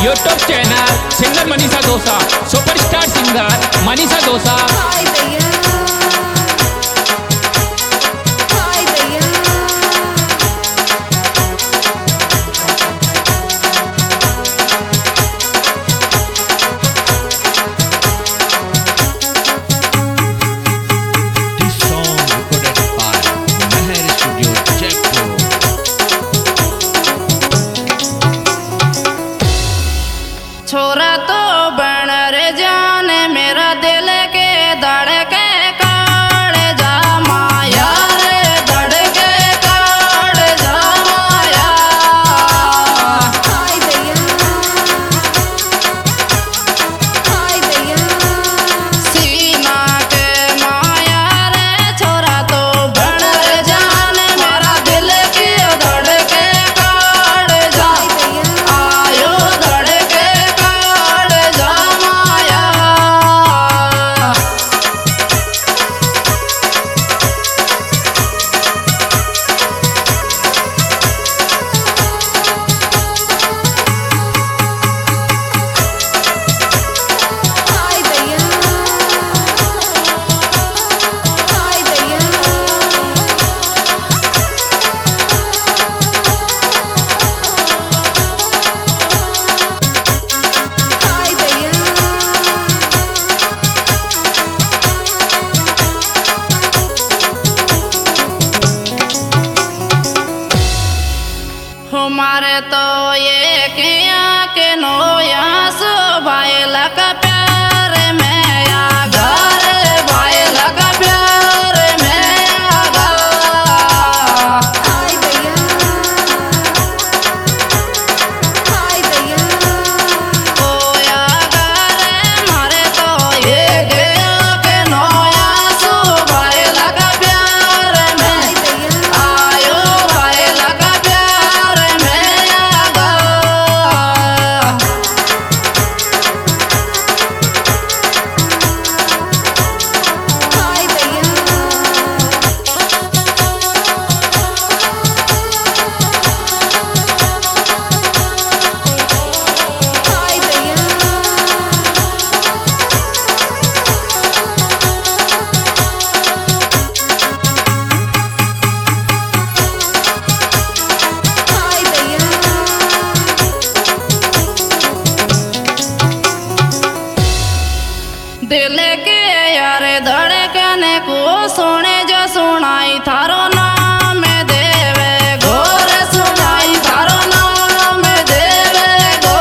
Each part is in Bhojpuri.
YouTube channel singer Manisha Dosa, superstar singer Manisha Dosa. छोरा तो बन रे जाने मेरा दिल के धड़के काट जा माया रे, धड़के काट जा माया। सीना के माया रे छोरा तो बन रे जाने मेरा दिल के धड़के काट जा आयो धड़के हमारे तो ये किया के नोया सो भाई लगा प्यार में आ घर, भाई लगा प्यार में आ ओया घर मारे तो ये किया के नोया सो भाई लगा प्यार में आयो भाई लगा प्यार में दिल के यार धड़कने को सुने जो सुनाई थारो नाम देवे घोर सुनाई थारो नाम देवे गो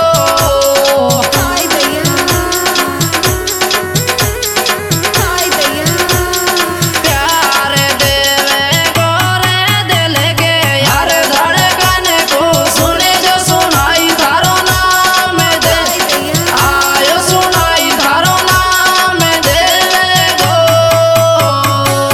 प्यार देवे गोरे दिल के यार धड़कने को सुने जो सुनाई थारो नाम दे आयो सुनाई थारो नाम देवे गो।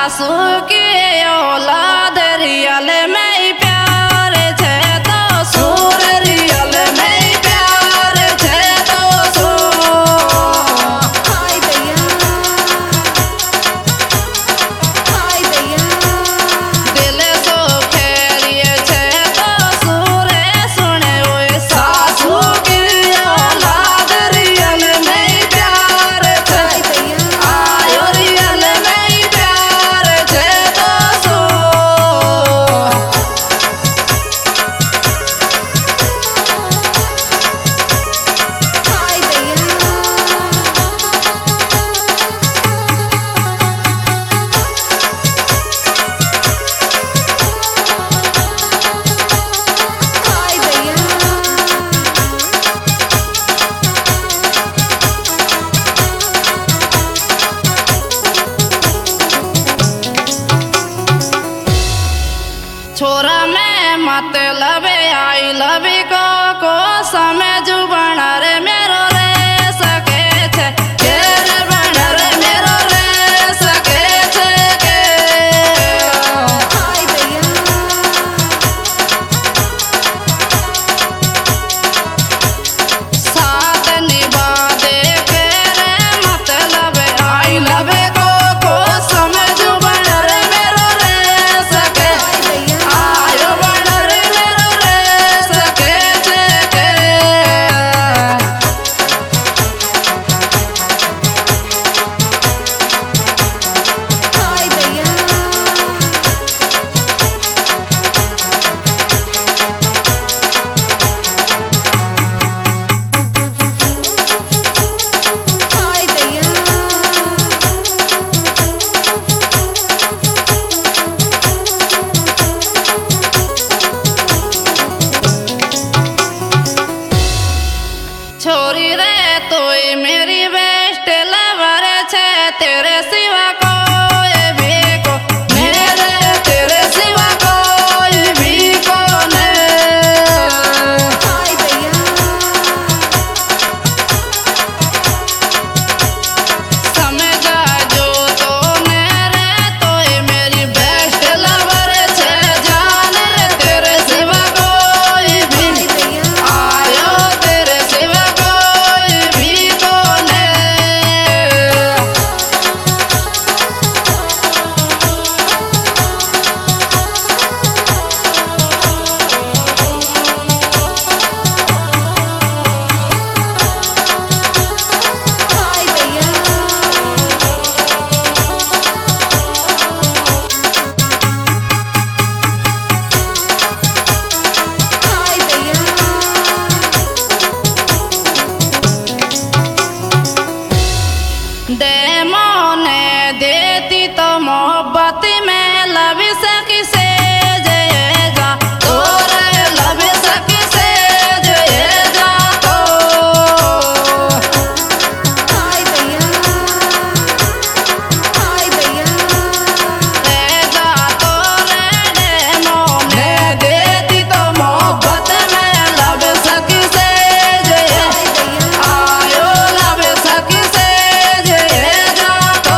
सासू की औलाद रियल में ही प्यार छे तो सुर रियल में ही प्यार छे तो हाय दैया हाय दैया दिल सो खेरिए छे तो सुरे सुने ओए सासू की औलाद रियल में ही प्यार छे हाय दैया आयो रियल में ही प्यार छे तो हाय दैया हाय दैया छोरा में मतलब आई लव को समय जुबान रे मेरो रे सके छे के रे बन रे मेरो रे सके छे के हाय दैया साथ निभा दे के रे मतलब आई लव को समय जुबान रे मेरो रे सके हाय दैया आयो बन रे मेरो रे सके छे के हाय दैया हाय दैया छोरी रे तोय मेरी बेस्ट लवर छे तेरे सिवा कोई भी को मेरे तेरे सिवा कोई भी को ने हाय दैया समझा जो तो मेरे तोय मेरी बेस्ट लवर छे जाने तेरे सिवा कोई भी हाय दैया आयो तेरे सिवा कोई भी को ने हाय दैया हाय दैया दे मोने देती तो मोहब्बत में लब सकी से जयेगा तोरे लब सकी से जयेगा तो हाय दैया हाय दैया देगा तोरे दे मोने देती तो मोहब्बत में लब सकी से जयेगा हाय दैया आयो लब सकी से जयेगा तो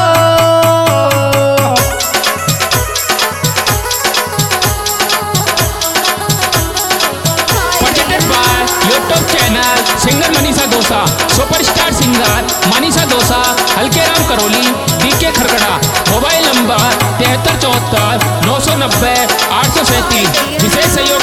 presented by YouTube channel singer Manisha Dosa, superstar singer Manisha Dosa, Halkeram Karauli, DK Khargada. Mobile number 7374 990 837। विशेष सहयोग